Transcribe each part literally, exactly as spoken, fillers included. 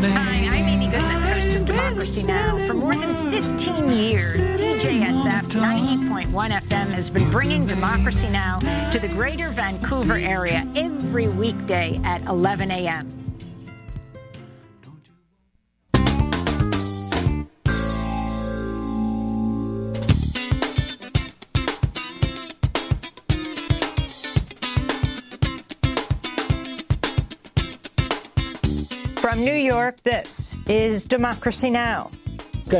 Hi, I'm Amy Goodman, host of Democracy Now! For more than fifteen years, C J S F ninety point one F M has been bringing Democracy Now! To the greater Vancouver area every weekday at eleven a.m. From New York, this is Democracy Now! They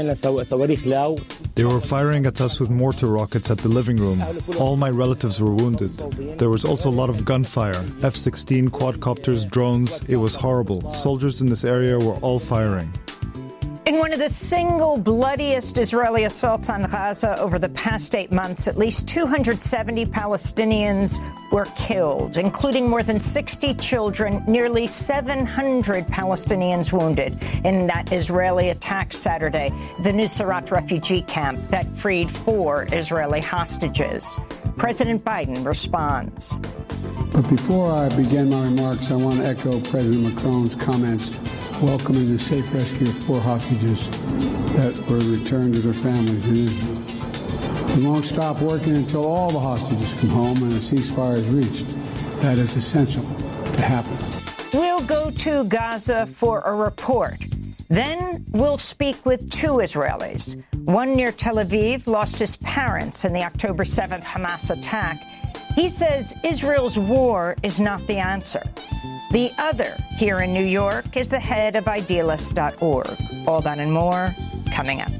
were firing at us with mortar rockets at the living room. All my relatives were wounded. There was also a lot of gunfire, F sixteen quadcopters, drones. It was horrible. Soldiers in this area were all firing. In one of the single bloodiest Israeli assaults on Gaza over the past eight months, at least two hundred seventy Palestinians were killed, including more than sixty children, nearly seven hundred Palestinians wounded in that Israeli attack Saturday, the Nuseirat refugee camp that freed four Israeli hostages. President Biden responds. But before I begin my remarks, I want to echo President Macron's comments welcoming the safe rescue of four hostages that were returned to their families in Israel. We won't stop working until all the hostages come home and a ceasefire is reached. That is essential to happen. We'll go to Gaza for a report. Then we'll speak with two Israelis. One near Tel Aviv lost his parents in the October seventh Hamas attack. He says Israel's war is not the answer. The other, here in New York, is the head of idealist dot org. All that and more, coming up.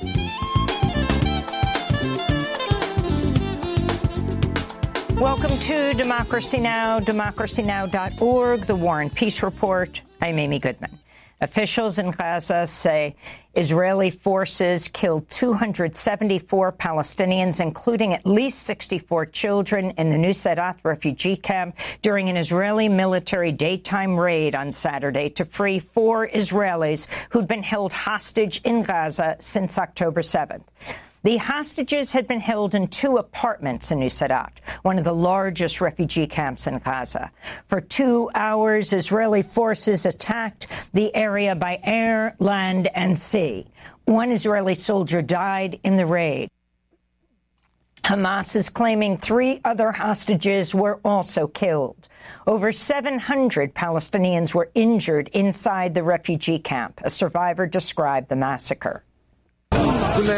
Welcome to Democracy Now!, democracy now dot org, the War and Peace Report. I'm Amy Goodman. Officials in Gaza say Israeli forces killed two hundred seventy-four Palestinians, including at least sixty-four children, in the Nuseirat refugee camp during an Israeli military daytime raid on Saturday to free four Israelis who'd been held hostage in Gaza since October seventh. The hostages had been held in two apartments in Nuseirat, one of the largest refugee camps in Gaza. For two hours, Israeli forces attacked the area by air, land, and sea. One Israeli soldier died in the raid. Hamas is claiming three other hostages were also killed. Over seven hundred Palestinians were injured inside the refugee camp. A survivor described the massacre. We were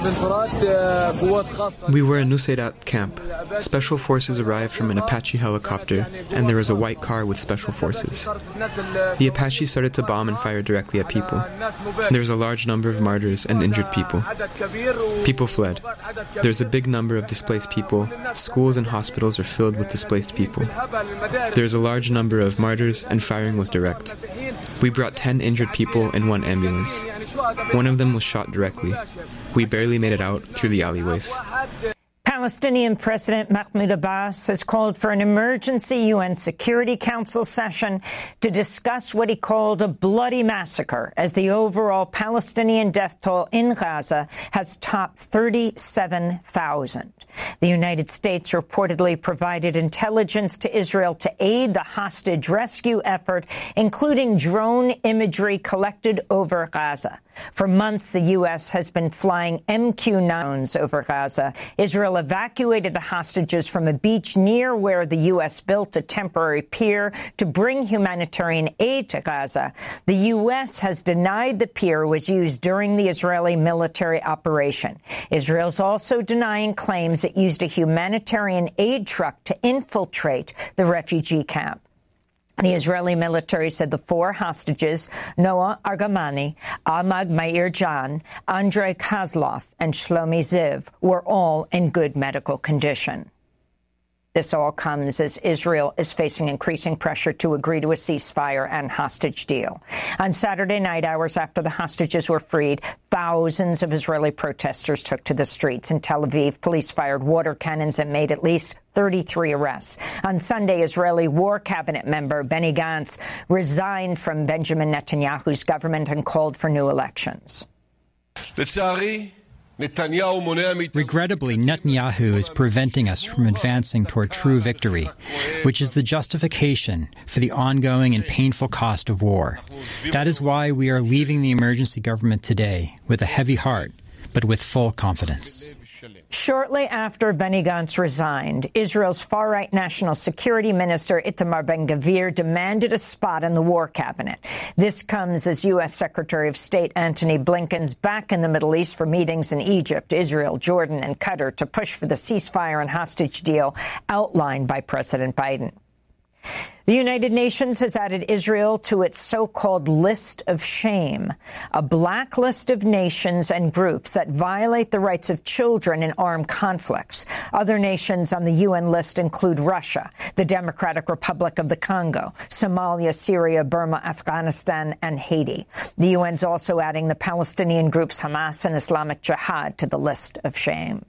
in Nuseirat camp. Special forces arrived from an Apache helicopter, and there was a white car with special forces. The Apache started to bomb and fire directly at people. There was a large number of martyrs and injured people. People fled. There's a big number of displaced people. Schools and hospitals are filled with displaced people. There's a large number of martyrs, and firing was direct. We brought ten injured people in one ambulance. One of them was shot directly. We barely made it out through the alleyways. Palestinian President Mahmoud Abbas has called for an emergency U N Security Council session to discuss what he called a bloody massacre, as the overall Palestinian death toll in Gaza has topped thirty-seven thousand. The United States reportedly provided intelligence to Israel to aid the hostage rescue effort, including drone imagery collected over Gaza. For months, the U S has been flying M Q nines over Gaza. Israel evacuated the hostages from a beach near where the U S built a temporary pier to bring humanitarian aid to Gaza. The U S has denied the pier was used during the Israeli military operation. Israel's also denying claims it used a humanitarian aid truck to infiltrate the refugee camp. The Israeli military said the four hostages, Noah Argamani, Ahmad Meir Jan, Andrei Kozlov, and Shlomi Ziv, were all in good medical condition. This all comes as Israel is facing increasing pressure to agree to a ceasefire and hostage deal. On Saturday night, hours after the hostages were freed, thousands of Israeli protesters took to the streets. In Tel Aviv, police fired water cannons and made at least thirty-three arrests. On Sunday, Israeli War Cabinet member Benny Gantz resigned from Benjamin Netanyahu's government and called for new elections. לצערי, Regrettably, Netanyahu is preventing us from advancing toward true victory, which is the justification for the ongoing and painful cost of war. That is why we are leaving the emergency government today with a heavy heart, but with full confidence. Shortly after Benny Gantz resigned, Israel's far-right National Security Minister Itamar Ben-Gvir demanded a spot in the war cabinet. This comes as U S Secretary of State Antony Blinken's back in the Middle East for meetings in Egypt, Israel, Jordan and Qatar to push for the ceasefire and hostage deal outlined by President Biden. The United Nations has added Israel to its so-called list of shame, a blacklist of nations and groups that violate the rights of children in armed conflicts. Other nations on the U N list include Russia, the Democratic Republic of the Congo, Somalia, Syria, Burma, Afghanistan, and Haiti. The U N's also adding the Palestinian groups Hamas and Islamic Jihad to the list of shame.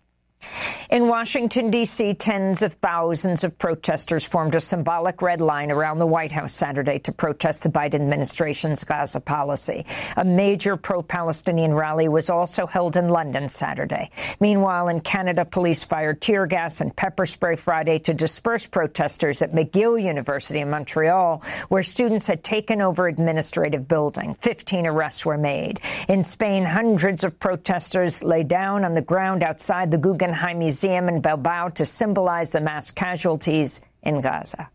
In Washington, D C, tens of thousands of protesters formed a symbolic red line around the White House Saturday to protest the Biden administration's Gaza policy. A major pro-Palestinian rally was also held in London Saturday. Meanwhile, in Canada, police fired tear gas and pepper spray Friday to disperse protesters at McGill University in Montreal, where students had taken over administrative building. Fifteen arrests were made. In Spain, hundreds of protesters lay down on the ground outside the Guggenheim Museum in Bilbao to symbolize the mass casualties in Gaza.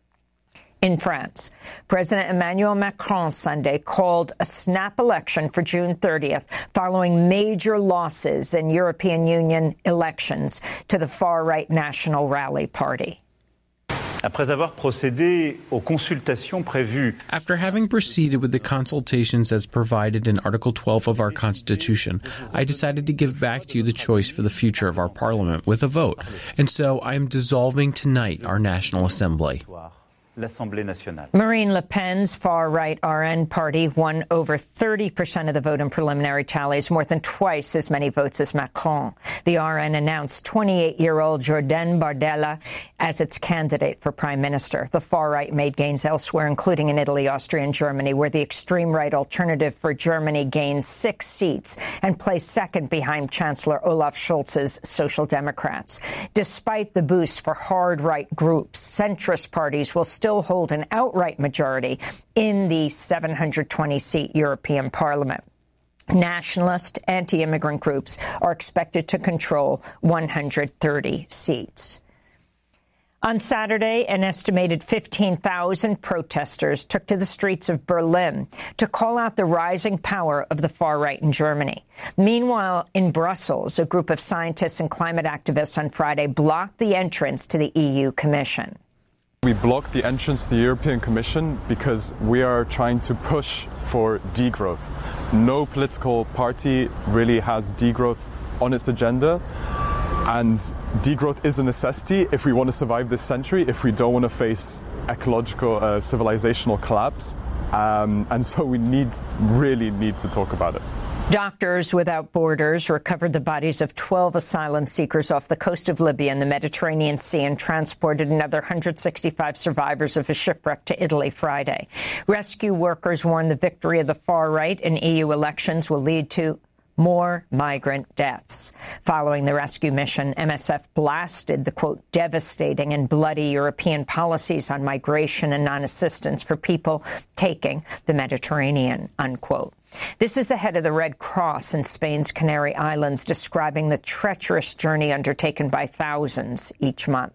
In France, President Emmanuel Macron Sunday called a snap election for June thirtieth following major losses in European Union elections to the far-right National Rally Party. Après avoir procédé aux consultations prévues. After having proceeded with the consultations as provided in Article twelve of our Constitution, I decided to give back to you the choice for the future of our Parliament with a vote. And so I am dissolving tonight our National Assembly. L'Assemblée nationale. Marine Le Pen's far-right R N party won over thirty percent of the vote in preliminary tallies, more than twice as many votes as Macron. The R N announced twenty-eight-year-old Jordan Bardella as its candidate for prime minister. The far-right made gains elsewhere, including in Italy, Austria and Germany, where the extreme-right Alternative for Germany gained six seats and placed second behind Chancellor Olaf Scholz's Social Democrats. Despite the boost for hard-right groups, centrist parties will still hold an outright majority in the seven hundred twenty seat European Parliament. Nationalist anti-immigrant groups are expected to control one hundred thirty seats. On Saturday, an estimated fifteen thousand protesters took to the streets of Berlin to call out the rising power of the far right in Germany. Meanwhile, in Brussels, a group of scientists and climate activists on Friday blocked the entrance to the E U Commission. We blocked the entrance to the European Commission because we are trying to push for degrowth. No political party really has degrowth on its agenda, and degrowth is a necessity if we want to survive this century, if we don't want to face ecological, uh, civilizational collapse, um, and so we need, really need to talk about it. Doctors Without Borders recovered the bodies of twelve asylum seekers off the coast of Libya in the Mediterranean Sea and transported another one hundred sixty-five survivors of a shipwreck to Italy Friday. Rescue workers warn the victory of the far right in E U elections will lead to more migrant deaths. Following the rescue mission, M S F blasted the, quote, devastating and bloody European policies on migration and non-assistance for people taking the Mediterranean, unquote. This is the head of the Red Cross in Spain's Canary Islands describing the treacherous journey undertaken by thousands each month.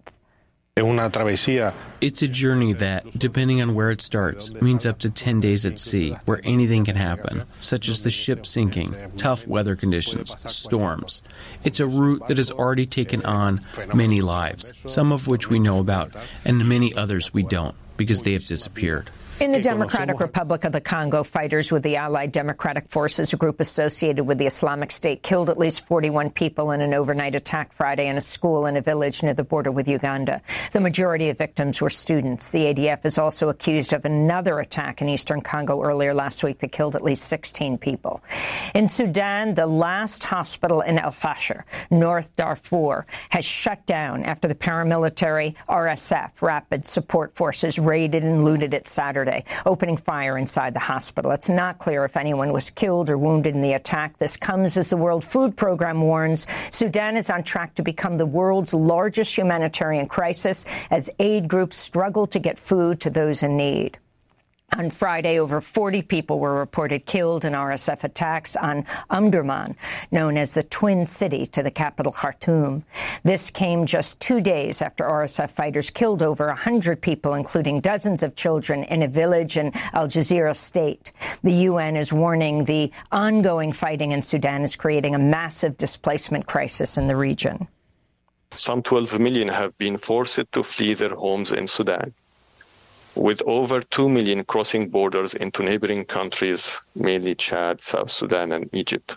It's a journey that, depending on where it starts, means up to ten days at sea, where anything can happen, such as the ship sinking, tough weather conditions, storms. It's a route that has already taken on many lives, some of which we know about, and many others we don't, because they have disappeared. In the Democratic Republic of the Congo, fighters with the Allied Democratic Forces, a group associated with the Islamic State, killed at least forty-one people in an overnight attack Friday in a school in a village near the border with Uganda. The majority of victims were students. The A D F is also accused of another attack in eastern Congo earlier last week that killed at least sixteen people. In Sudan, the last hospital in El Fasher, North Darfur, has shut down after the paramilitary R S F, Rapid Support Forces, raided and looted it Saturday. Saturday, opening fire inside the hospital. It's not clear if anyone was killed or wounded in the attack. This comes as the World Food Program warns Sudan is on track to become the world's largest humanitarian crisis as aid groups struggle to get food to those in need. On Friday, over forty people were reported killed in R S F attacks on Omdurman, known as the Twin City to the capital Khartoum. This came just two days after R S F fighters killed over one hundred people, including dozens of children, in a village in Al Jazeera state. The U N is warning the ongoing fighting in Sudan is creating a massive displacement crisis in the region. Some twelve million have been forced to flee their homes in Sudan, with over two million crossing borders into neighboring countries, mainly Chad, South Sudan, and Egypt,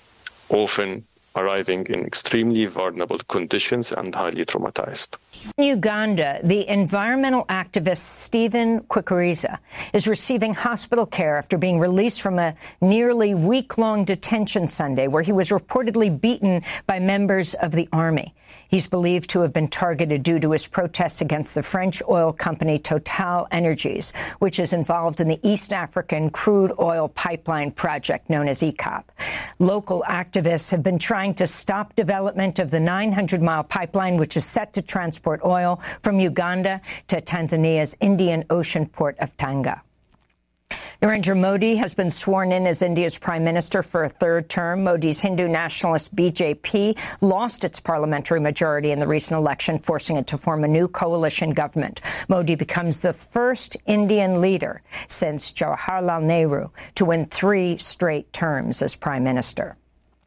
often arriving in extremely vulnerable conditions and highly traumatized. In Uganda, the environmental activist Stephen Kwikuriza is receiving hospital care after being released from a nearly week-long detention Sunday where he was reportedly beaten by members of the army. He's believed to have been targeted due to his protests against the French oil company Total Energies, which is involved in the East African crude oil pipeline project known as E C O P. Local activists have been trying to stop development of the nine hundred mile pipeline, which is set to transport oil from Uganda to Tanzania's Indian Ocean port of Tanga. Narendra Modi has been sworn in as India's prime minister for a third term. Modi's Hindu nationalist B J P lost its parliamentary majority in the recent election, forcing it to form a new coalition government. Modi becomes the first Indian leader since Jawaharlal Nehru to win three straight terms as prime minister.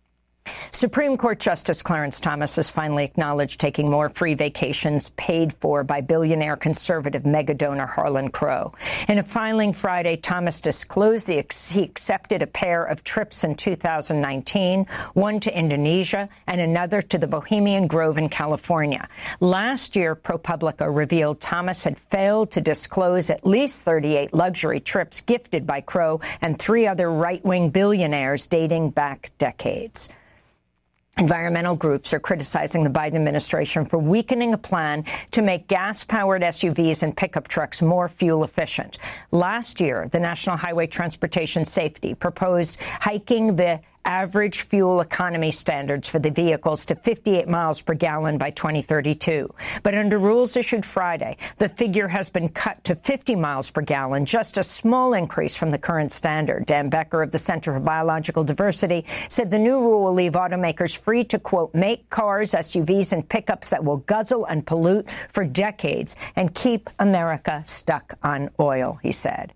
Supreme Court Justice Clarence Thomas has finally acknowledged taking more free vacations paid for by billionaire conservative megadonor Harlan Crow. In a filing Friday, Thomas disclosed the ex- he accepted a pair of trips in two thousand nineteen, one to Indonesia and another to the Bohemian Grove in California. Last year, ProPublica revealed Thomas had failed to disclose at least thirty-eight luxury trips gifted by Crow and three other right-wing billionaires dating back decades. Environmental groups are criticizing the Biden administration for weakening a plan to make gas-powered S U Vs and pickup trucks more fuel efficient. Last year, the National Highway Transportation Safety proposed hiking the average fuel economy standards for the vehicles to fifty-eight miles per gallon by twenty thirty-two. But under rules issued Friday, the figure has been cut to fifty miles per gallon, just a small increase from the current standard. Dan Becker of the Center for Biological Diversity said the new rule will leave automakers free to, quote, make cars, S U Vs, and pickups that will guzzle and pollute for decades and keep America stuck on oil, he said.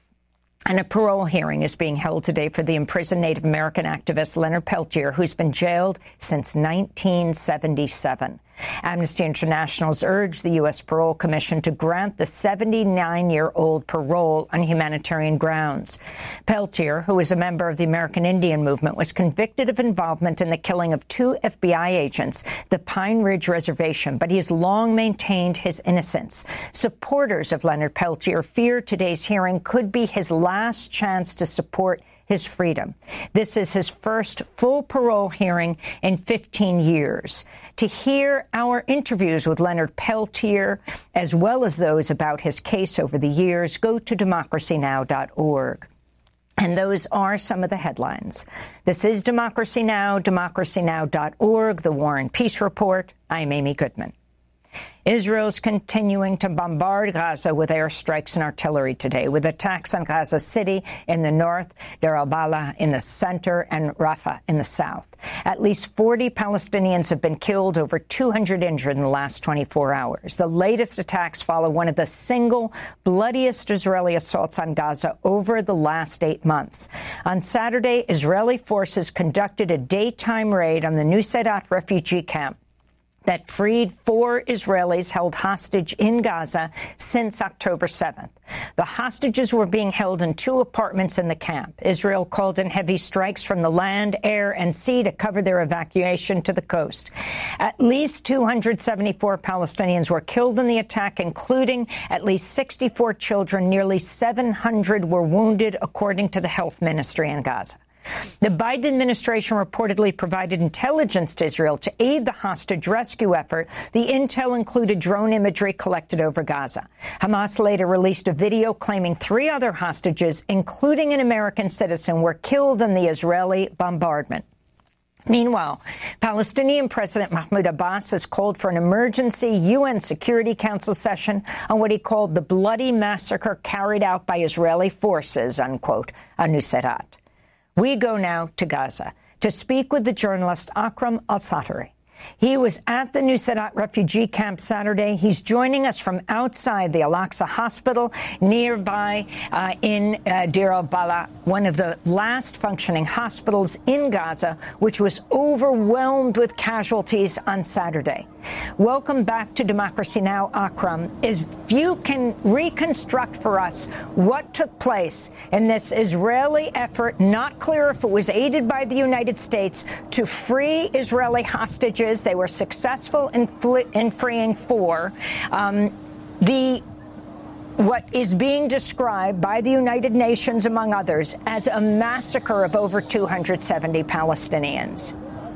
And a parole hearing is being held today for the imprisoned Native American activist Leonard Peltier, who's been jailed since nineteen seventy-seven. Amnesty International has urged the U S Parole Commission to grant the seventy-nine-year-old parole on humanitarian grounds. Peltier, who is a member of the American Indian Movement, was convicted of involvement in the killing of two F B I agents at the Pine Ridge Reservation, but he has long maintained his innocence. Supporters of Leonard Peltier fear today's hearing could be his last chance to support his freedom. This is his first full parole hearing in fifteen years. To hear our interviews with Leonard Peltier, as well as those about his case over the years, go to democracy now dot org. And those are some of the headlines. This is Democracy Now!, democracy now dot org, the War and Peace Report. I'm Amy Goodman. Israel's continuing to bombard Gaza with airstrikes and artillery today, with attacks on Gaza City in the north, Deir al-Balah in the center, and Rafah in the south. At least forty Palestinians have been killed, over two hundred injured in the last twenty-four hours. The latest attacks follow one of the single bloodiest Israeli assaults on Gaza over the last eight months. On Saturday, Israeli forces conducted a daytime raid on the Nuseirat refugee camp that freed four Israelis held hostage in Gaza since October seventh. The hostages were being held in two apartments in the camp. Israel called in heavy strikes from the land, air, and sea to cover their evacuation to the coast. At least two hundred seventy-four Palestinians were killed in the attack, including at least sixty-four children. Nearly seven hundred were wounded, according to the health ministry in Gaza. The Biden administration reportedly provided intelligence to Israel to aid the hostage rescue effort. The intel included drone imagery collected over Gaza. Hamas later released a video claiming three other hostages, including an American citizen, were killed in the Israeli bombardment. Meanwhile, Palestinian President Mahmoud Abbas has called for an emergency U N Security Council session on what he called the bloody massacre carried out by Israeli forces, unquote, on Nuseirat. We go now to Gaza to speak with the journalist Akram al-Satari. He was at the Nuseirat refugee camp Saturday. He's joining us from outside the Al-Aqsa Hospital nearby uh, in uh, Deir al-Balah, one of the last functioning hospitals in Gaza, which was overwhelmed with casualties on Saturday. Welcome back to Democracy Now!, Akram. If you can reconstruct for us what took place in this Israeli effort, not clear if it was aided by the United States, to free Israeli hostages. They were successful in, in freeing four. Um, the what is being described by the United Nations, among others, as a massacre of over two hundred seventy Palestinians.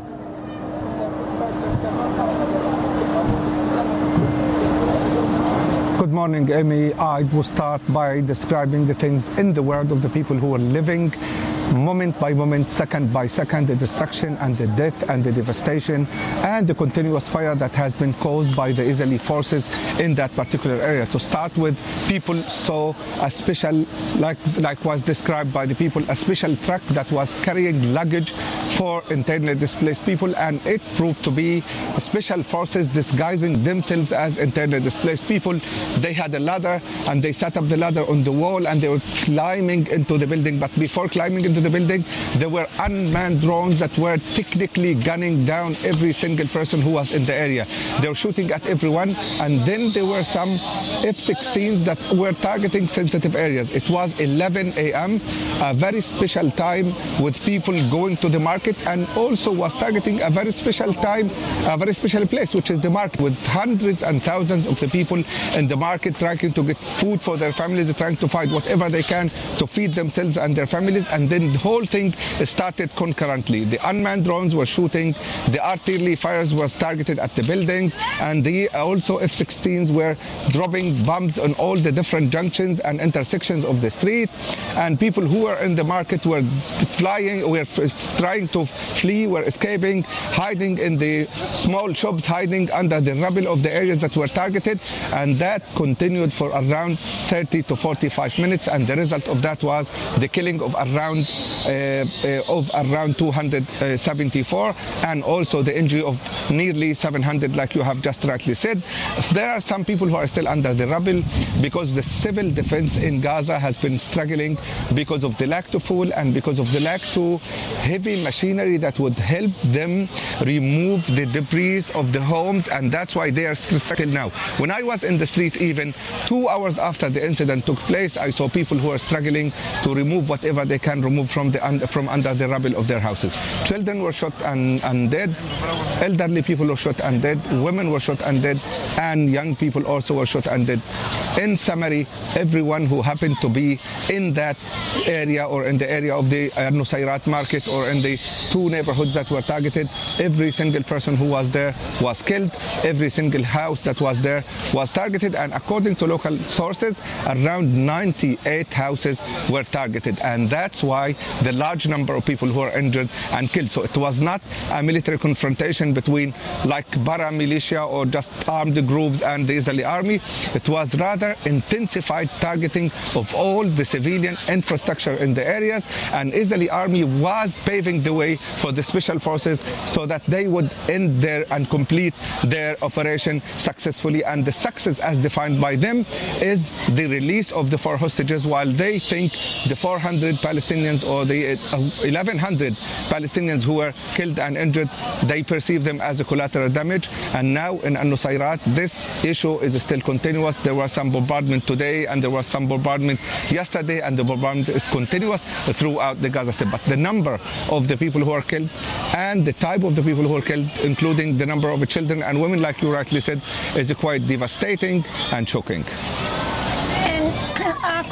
Good morning, Amy. I will start by describing the things in the world of the people who are living moment by moment, second by second, the destruction and the death and the devastation and the continuous fire that has been caused by the Israeli forces in that particular area. To start with, people saw a special, like, like was described by the people, a special truck that was carrying luggage for internally displaced people, and it proved to be special forces disguising themselves as internally displaced people. They had a ladder and they set up the ladder on the wall and they were climbing into the building, but before climbing into the building, there were unmanned drones that were technically gunning down every single person who was in the area. They were shooting at everyone, and then there were some F sixteens that were targeting sensitive areas. It was eleven a m, a very special time with people going to the market, and also was targeting a very special time, a very special place, which is the market, with hundreds and thousands of the people in the market trying to get food for their families, trying to find whatever they can to feed themselves and their families, and then the whole thing started concurrently. The unmanned drones were shooting, the artillery fires was targeted at the buildings, and the also F sixteens were dropping bombs on all the different junctions and intersections of the street, and people who were in the market were flying, were trying to flee, were escaping, hiding in the small shops, hiding under the rubble of the areas that were targeted, and that continued for around thirty to forty-five minutes, and the result of that was the killing of around uh, uh, of around two hundred seventy-four, and also the injury of nearly seven hundred, like you have just rightly said. There are some people who are still under the rubble because the civil defense in Gaza has been struggling because of the lack of fuel and because of the lack of heavy machinery that would help them remove the debris of the homes, and that's why they are still now. When I was in the street, even two hours after the incident took place, I saw people who are struggling to remove whatever they can remove from the from under the rubble of their houses. Children were shot and, and dead, elderly people were shot and dead, women were shot and dead, and young people also were shot and dead. In summary, everyone who happened to be in that area or in the area of the uh, Nuseirat market or in the two neighborhoods that were targeted, every single person who was there was killed, every single house that was there was targeted, and according to local sources, around ninety-eight houses were targeted, and that's why the large number of people who are injured and killed. So it was not a military confrontation between like paramilitia or just armed groups and the Israeli army. It was rather intensified targeting of all the civilian infrastructure in the areas, and Israeli army was paving the way for the special forces so that they would end their and complete their operation successfully. And the success as defined by them is the release of the four hostages, while they think the four hundred Palestinians or the eleven hundred Palestinians who were killed and injured, they perceive them as a collateral damage. And now in Nuseirat, this issue is still continuous. There was some bombardment today and there was some bombardment yesterday, and the bombardment is continuous throughout the Gaza Strip. But the number of the people who are killed and the type of the people who are killed, including the number of children and women, like you rightly said, is quite devastating and shocking.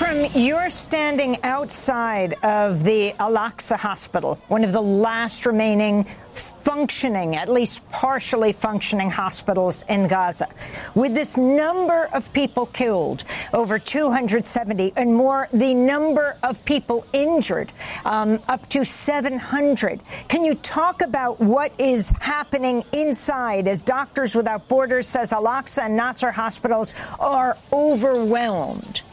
Akram, you're standing outside of the Al-Aqsa Hospital, one of the last remaining functioning, at least partially functioning hospitals in Gaza. With this number of people killed, over two hundred seventy, and more, the number of people injured, um, up to seven hundred. Can you talk about what is happening inside as Doctors Without Borders says Al-Aqsa and Nasser hospitals are overwhelmed?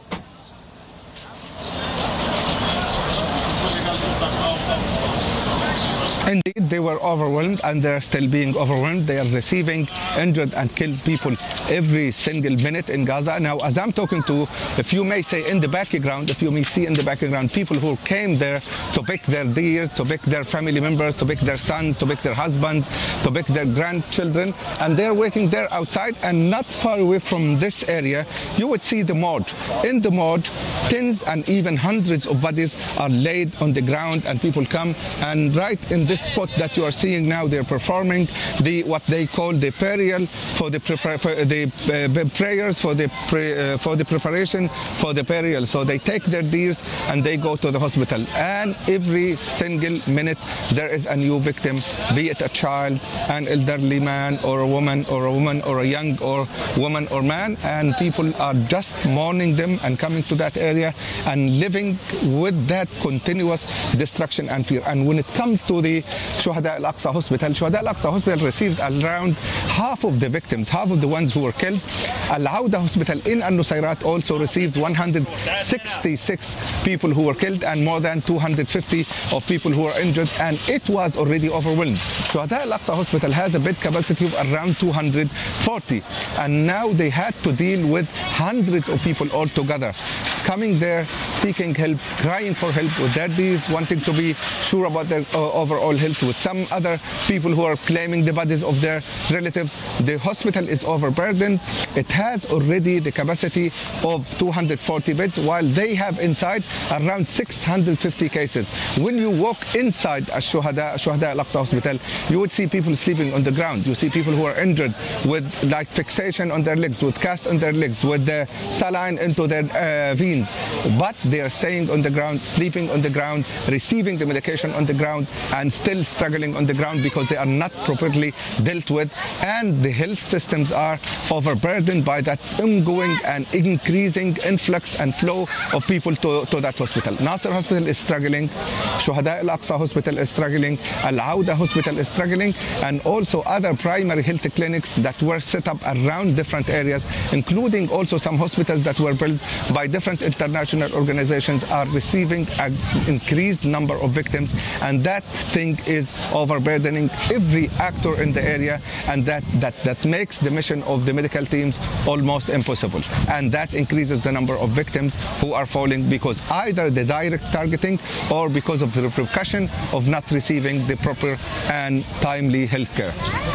Indeed, they were overwhelmed, and they're still being overwhelmed. They are receiving injured and killed people every single minute in Gaza. Now, as I'm talking to, if you may say in the background, if you may see in the background, people who came there to pick their deers, to pick their family members, to pick their sons, to pick their husbands, to pick their grandchildren, and they're waiting there outside. And not far away from this area, you would see the morgue. In the morgue, tens and even hundreds of bodies are laid on the ground, and people come, and right in this spot that you are seeing now, they're performing the what they call the burial for the, for the uh, prayers for the pre, uh, for the preparation for the burial. So they take their deers and they go to the hospital, and every single minute there is a new victim, be it a child, an elderly man, or a woman, or a woman, or a young or woman or man, and people are just mourning them and coming to that area and living with that continuous destruction and fear. And when it comes to the Shuhada Al-Aqsa Hospital, Shuhada Al-Aqsa Hospital received around half of the victims, half of the ones who were killed. Al-Auda Hospital in Al-Nusayrat also received one hundred sixty-six people who were killed and more than two hundred fifty of people who were injured, and it was already overwhelmed. Shuhada Al-Aqsa Hospital has a bed capacity of around two hundred forty, and now they had to deal with hundreds of people altogether coming there, seeking help, crying for help with their deeds, wanting to be sure about their uh, overall health, with some other people who are claiming the bodies of their relatives. The hospital is overburdened. It has already the capacity of two hundred forty beds, while they have inside around six hundred fifty cases. When you walk inside a Shuhada, Shuhada Al-Aqsa Hospital, you would see people sleeping on the ground. You see people who are injured with like fixation on their legs, with cast on their legs, with the saline into their uh, veins. But they are staying on the ground, sleeping on the ground, receiving the medication on the ground, and still struggling on the ground because they are not properly dealt with, and the health systems are overburdened by that ongoing and increasing influx and flow of people to, to that hospital. Nasser Hospital is struggling, Shuhada Al-Aqsa Hospital is struggling, Al-Auda Hospital is struggling, and also other primary health clinics that were set up around different areas, including also some hospitals that were built by different international organizations, are receiving an increased number of victims, and that thing is overburdening every actor in the area, and that, that, that makes the mission of the medical teams almost impossible. And that increases the number of victims who are falling because either the direct targeting or because of the repercussion of not receiving the proper and timely health care.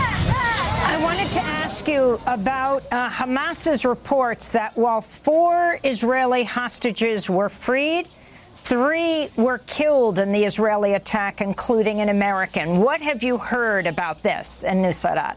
I wanted to ask you about uh, Hamas's reports that while four Israeli hostages were freed, three were killed in the Israeli attack, including an American. What have you heard about this in Nusayrat?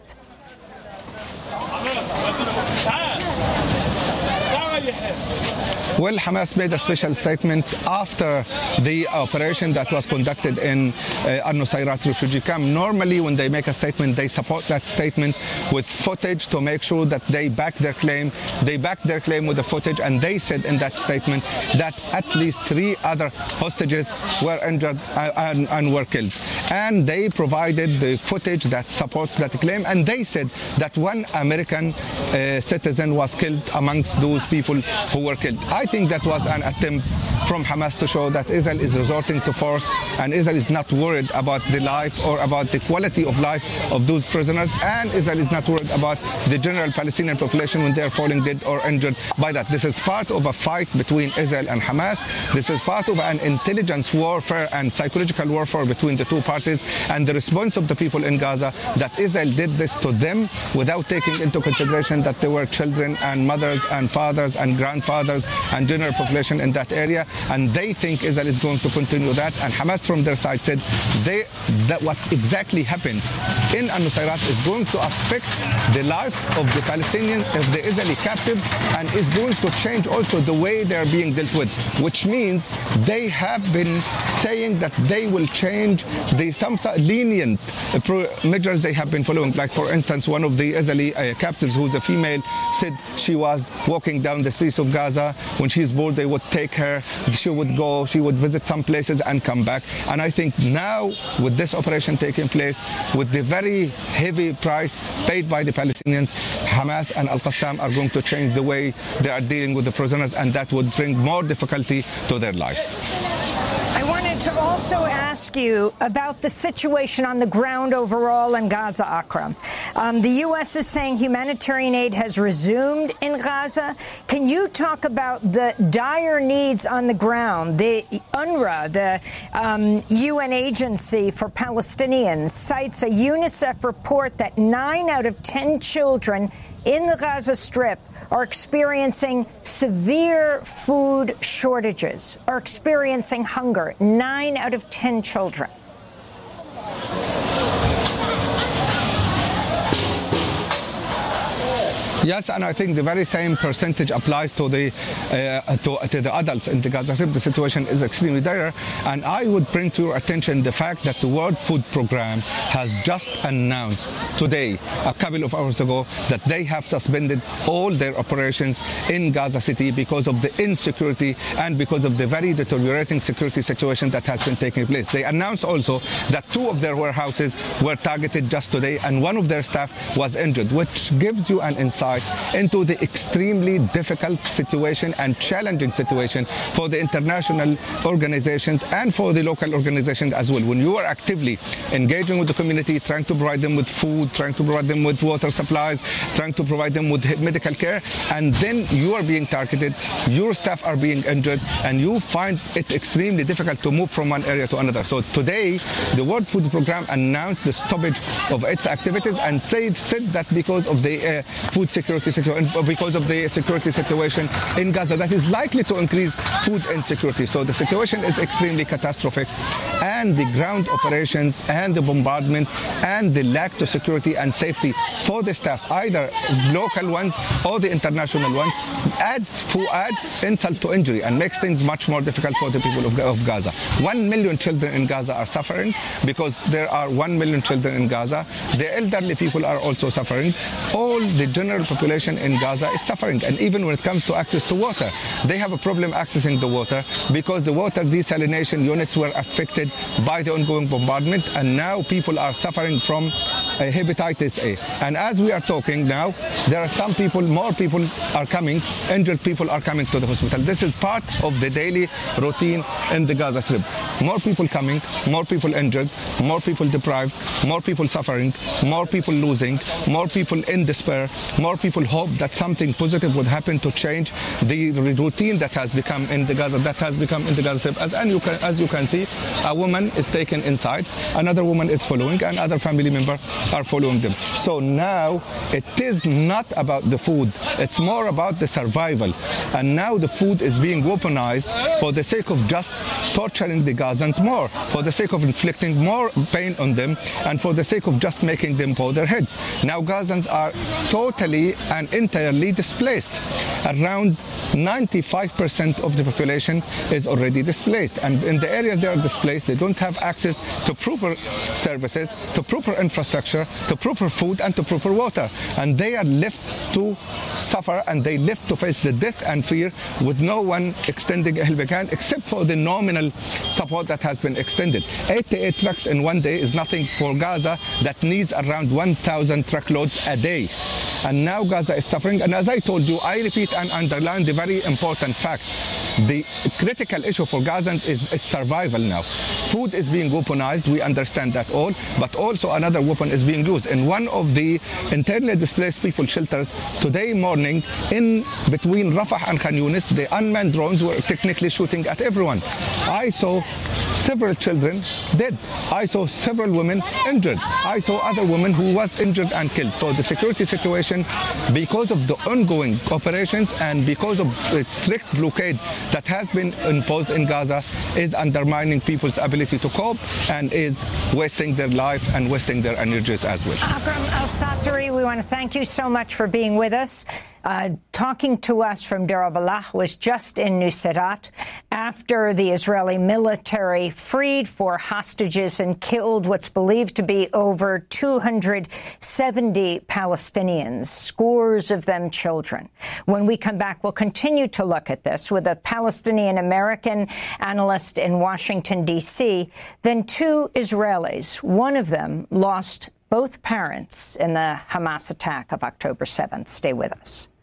Well, Hamas made a special statement after the operation that was conducted in uh, Al-Nusayrat refugee camp. Normally, when they make a statement, they support that statement with footage to make sure that they back their claim. They back their claim with the footage, and they said in that statement that at least three other hostages were injured and, and were killed. And they provided the footage that supports that claim, and they said that one American uh, citizen was killed amongst those people who were killed. I think that was an attempt from Hamas to show that Israel is resorting to force, and Israel is not worried about the life or about the quality of life of those prisoners, and Israel is not worried about the general Palestinian population when they are falling dead or injured by that. This is part of a fight between Israel and Hamas. This is part of an intelligence warfare and psychological warfare between the two parties, and the response of the people in Gaza that Israel did this to them without taking into consideration that there were children and mothers and fathers and grandfathers and general population in that area. and they think Israel is going to continue that. And Hamas from their side said they, that what exactly happened in Al-Nusayrat is going to affect the lives of the Palestinians, of the Israeli captives, and is going to change also the way they're being dealt with, which means they have been saying that they will change the some lenient measures they have been following. Like, for instance, one of the Israeli uh, captives, who's a female, said she was walking down the streets of Gaza. When she's bored, they would take her, she would go, she would visit some places and come back. And I think now, with this operation taking place, with the very heavy price paid by the Palestinians, Hamas and Al-Qassam are going to change the way they are dealing with the prisoners, and that would bring more difficulty to their lives. I wanted to also ask you about the situation on the ground overall in Gaza, Akram. Um, the U S is saying humanitarian aid has resumed in Gaza. Can you talk about the dire needs on the ground? The UNRWA, the um, U N agency for Palestinians, cites a UNICEF report that nine out of ten children in the Gaza Strip are experiencing severe food shortages, are experiencing hunger. Nine out of ten children. Yes, and I think the very same percentage applies to the uh, to, to the adults in the Gaza Strip. The situation is extremely dire, and I would bring to your attention the fact that the World Food Programme has just announced today, a couple of hours ago, that they have suspended all their operations in Gaza City because of the insecurity and because of the very deteriorating security situation that has been taking place. They announced also that two of their warehouses were targeted just today, and one of their staff was injured, which gives you an insight into the extremely difficult situation and challenging situation for the international organizations and for the local organizations as well. When you are actively engaging with the community, trying to provide them with food, trying to provide them with water supplies, trying to provide them with medical care, and then you are being targeted, your staff are being injured, and you find it extremely difficult to move from one area to another. So today, the World Food Programme announced the stoppage of its activities and said, said that because of the uh, food security situation, because of the security situation in Gaza, that is likely to increase food insecurity. So the situation is extremely catastrophic, and the ground operations and the bombardment and the lack of security and safety for the staff, either local ones or the international ones, adds, adds insult to injury and makes things much more difficult for the people of, of Gaza. One million children in Gaza are suffering because there are one million children in Gaza. The elderly people are also suffering. All the general population in Gaza is suffering, and even when it comes to access to water, they have a problem accessing the water because the water desalination units were affected by the ongoing bombardment, and now people are suffering from uh, hepatitis A. And as we are talking now, there are some people, more people are coming, injured people are coming to the hospital. This is part of the daily routine in the Gaza Strip. More people coming, more people injured, more people deprived, more people suffering, more people losing, more people in despair, more people hope that something positive would happen to change the routine that has become in the Gaza, that has become in the Gaza Strip. As, and you can, as you can see, a woman is taken inside, another woman is following, and other family members are following them. So now it is not about the food, it's more about the survival. And now the food is being weaponized for the sake of just torturing the Gazans more, for the sake of inflicting more pain on them, and for the sake of just making them bow their heads. Now Gazans are totally and entirely displaced. Around ninety-five percent of the population is already displaced, and in the areas they are displaced, they don't have access to proper services, to proper infrastructure, to proper food, and to proper water, and they are left to suffer, and they left to face the death and fear with no one extending a helping hand except for the nominal support that has been extended. eighty-eight trucks in one day is nothing for Gaza that needs around one thousand truckloads a day. And now Gaza is suffering, and as I told you, I repeat and underline the very important fact. The critical issue for Gazans is, is survival now. Food is being weaponized. We understand that all. But also another weapon is being used. In one of the internally displaced people shelters today morning, in between Rafah and Khan Yunis, the unmanned drones were technically shooting at everyone. I saw several children dead. I saw several women injured. I saw other women who was injured and killed. So the security situation, because of the ongoing operations and because of the strict blockade that has been imposed in Gaza, is undermining people's ability to cope and is wasting their life and wasting their energies as well. Akram Al-Satari, we want to thank you so much for being with us. Uh, talking to us from Deir al-Balah was just in Nuseirat after the Israeli military freed four hostages and killed what's believed to be over two hundred seventy Palestinians, scores of them children. When we come back, we'll continue to look at this with a Palestinian-American analyst in Washington, D C, then two Israelis. One of them lost both parents in the Hamas attack of October seventh. Stay with us.